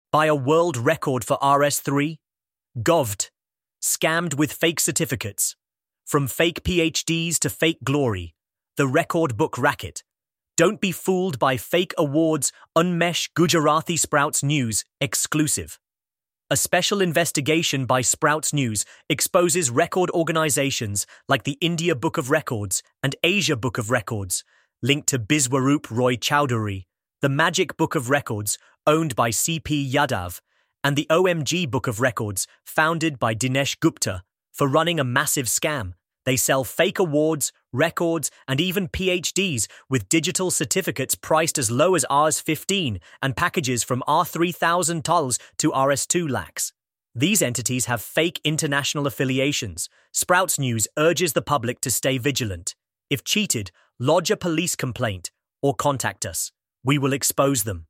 By a world record for RS3? Govt. Scammed with fake certificates. From fake PhDs to fake glory. The record book racket. Don't be fooled by fake awards. Unmesh Gujarati Sprouts News exclusive. A special investigation by Sprouts News exposes record organizations like the India Book of Records and Asia Book of Records, linked to Biswaroop Roy Chowdhury, the Magic Book of Records, owned by C.P. Yadav, and the OMG Book of Records, founded by Dinesh Gupta, for running a massive scam. They sell fake awards, records, and even PhDs with digital certificates priced as low as Rs15 and packages from R3,000 to Rs2 lakhs. These entities have fake international affiliations. Sprouts News urges the public to stay vigilant. If cheated, lodge a police complaint or contact us. We will expose them.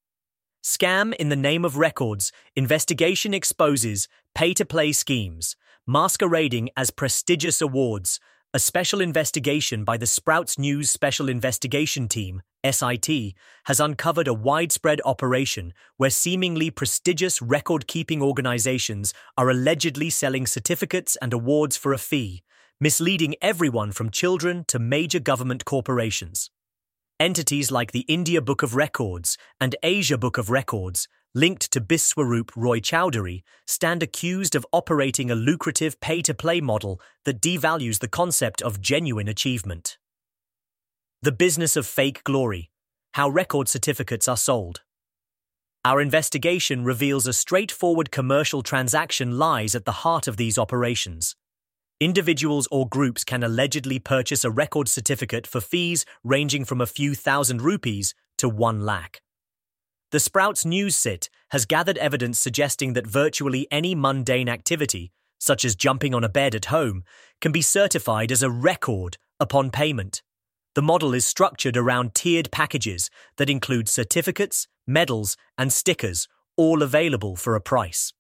Scam in the name of records. Investigation exposes pay-to-play schemes, masquerading as prestigious awards. A special investigation by the Sprouts News Special Investigation Team, SIT, has uncovered a widespread operation where seemingly prestigious record-keeping organizations are allegedly selling certificates and awards for a fee, misleading everyone from children to major government corporations. Entities like the India Book of Records and Asia Book of Records, linked to Biswaroop Roy Chowdhury, stand accused of operating a lucrative pay-to-play model that devalues the concept of genuine achievement. The business of fake glory. How record certificates are sold. Our investigation reveals a straightforward commercial transaction lies at the heart of these operations. Individuals or groups can allegedly purchase a record certificate for fees ranging from a few thousand rupees to 1 lakh. The Sprouts News SIT has gathered evidence suggesting that virtually any mundane activity, such as jumping on a bed at home, can be certified as a record upon payment. The model is structured around tiered packages that include certificates, medals, and stickers, all available for a price.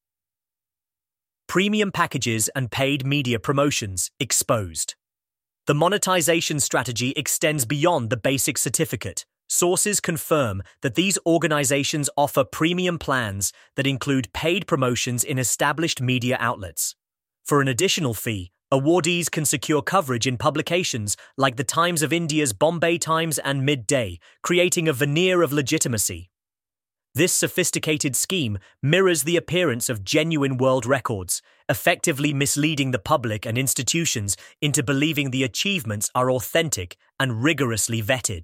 Premium packages and paid media promotions exposed. The monetization strategy extends beyond the basic certificate. Sources confirm that these organizations offer premium plans that include paid promotions in established media outlets. For an additional fee, awardees can secure coverage in publications like the Times of India's Bombay Times and Midday, creating a veneer of legitimacy. This sophisticated scheme mirrors the appearance of genuine world records, effectively misleading the public and institutions into believing the achievements are authentic and rigorously vetted.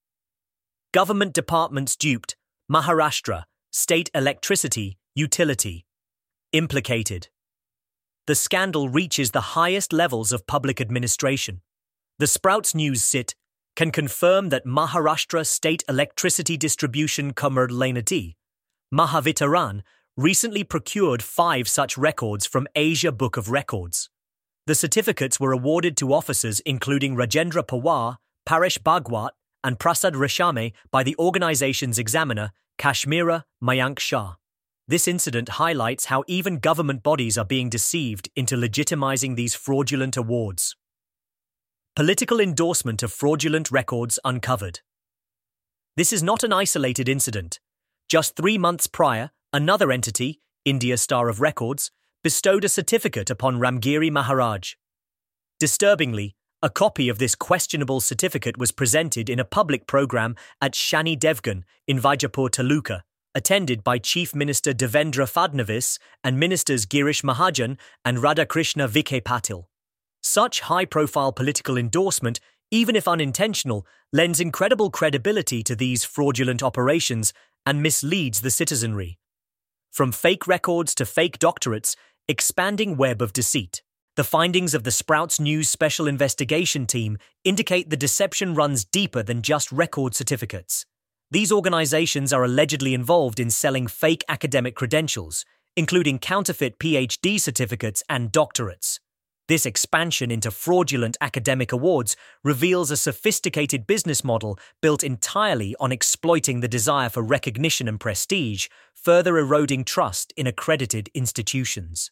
Government departments duped. Maharashtra, State Electricity Utility. Implicated. The scandal reaches the highest levels of public administration. The Sprouts News SIT can confirm that Maharashtra State Electricity Distribution Limited, Mahavitaran, recently procured 5 such records from Asia Book of Records. The certificates were awarded to officers including Rajendra Pawar, Paresh Bhagwat, and Prasad Reshame by the organization's examiner, Kashmira Mayank Shah. This incident highlights how even government bodies are being deceived into legitimizing these fraudulent awards. Political endorsement of fraudulent records uncovered. This is not an isolated incident. Just 3 months prior, another entity, India Star of Records, bestowed a certificate upon Ramgiri Maharaj. Disturbingly, a copy of this questionable certificate was presented in a public program at Shani Devgan in Vijaypur Taluka, attended by Chief Minister Devendra Fadnavis and Ministers Girish Mahajan and Radhakrishna Vikhe Patil. Such high-profile political endorsement, even if unintentional, lends incredible credibility to these fraudulent operations and misleads the citizenry. From fake records to fake doctorates, expanding web of deceit. The findings of the Sprouts News Special Investigation Team indicate the deception runs deeper than just record certificates. These organizations are allegedly involved in selling fake academic credentials, including counterfeit PhD certificates and doctorates. This expansion into fraudulent academic awards reveals a sophisticated business model built entirely on exploiting the desire for recognition and prestige, further eroding trust in accredited institutions.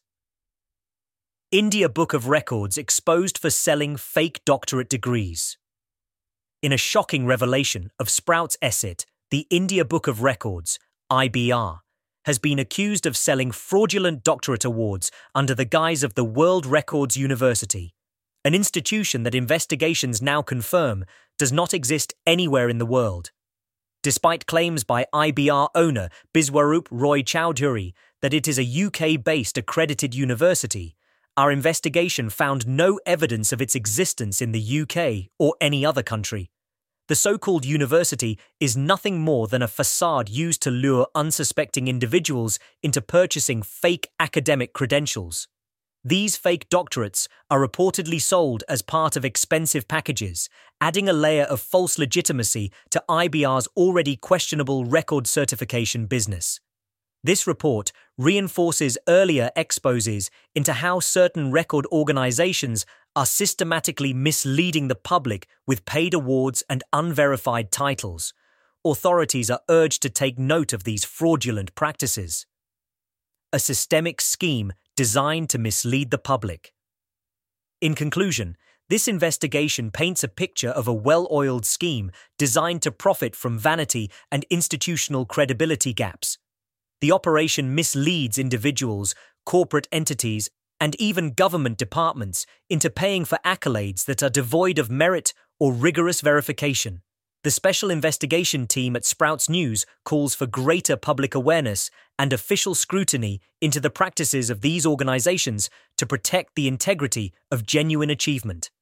India Book of Records exposed for selling fake doctorate degrees. In a shocking revelation of Sprouts' SIT, the India Book of Records, IBR, has been accused of selling fraudulent doctorate awards under the guise of the World Records University, an institution that investigations now confirm does not exist anywhere in the world. Despite claims by IBR owner Biswarup Roy Chowdhury that it is a UK-based accredited university, our investigation found no evidence of its existence in the UK or any other country. The so-called university is nothing more than a facade used to lure unsuspecting individuals into purchasing fake academic credentials. These fake doctorates are reportedly sold as part of expensive packages, adding a layer of false legitimacy to IBR's already questionable record certification business. This report reinforces earlier exposés into how certain record organizations are systematically misleading the public with paid awards and unverified titles. Authorities are urged to take note of these fraudulent practices. A systemic scheme designed to mislead the public. In conclusion, this investigation paints a picture of a well-oiled scheme designed to profit from vanity and institutional credibility gaps. The operation misleads individuals, corporate entities, and even government departments into paying for accolades that are devoid of merit or rigorous verification. The Special Investigation Team at Sprouts News calls for greater public awareness and official scrutiny into the practices of these organizations to protect the integrity of genuine achievement.